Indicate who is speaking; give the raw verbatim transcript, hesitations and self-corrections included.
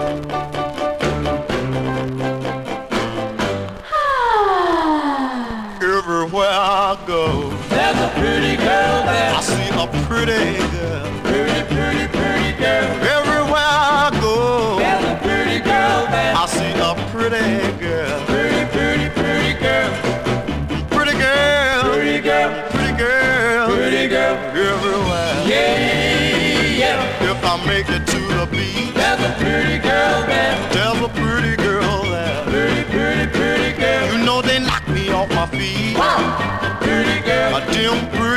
Speaker 1: Everywhere I go,
Speaker 2: There's a pretty girl there.
Speaker 1: I see a pretty girl.
Speaker 2: Pretty, pretty, pretty girl.
Speaker 1: Everywhere I go,
Speaker 2: There's a pretty girl there.
Speaker 1: I see a pretty girl.
Speaker 2: Pretty, pretty, pretty girl.
Speaker 1: Pretty girl,
Speaker 2: Pretty girl.
Speaker 1: pretty girl,
Speaker 2: Pretty girl.
Speaker 1: everywhere.
Speaker 2: Yeah, yeah.
Speaker 1: If I make it to the beach,
Speaker 2: There's a pretty girl there.
Speaker 1: there's a pretty girl there.
Speaker 2: Pretty, pretty, pretty girl.
Speaker 1: You know they knock me off my feet.
Speaker 2: Pretty girl.
Speaker 1: A dim pretty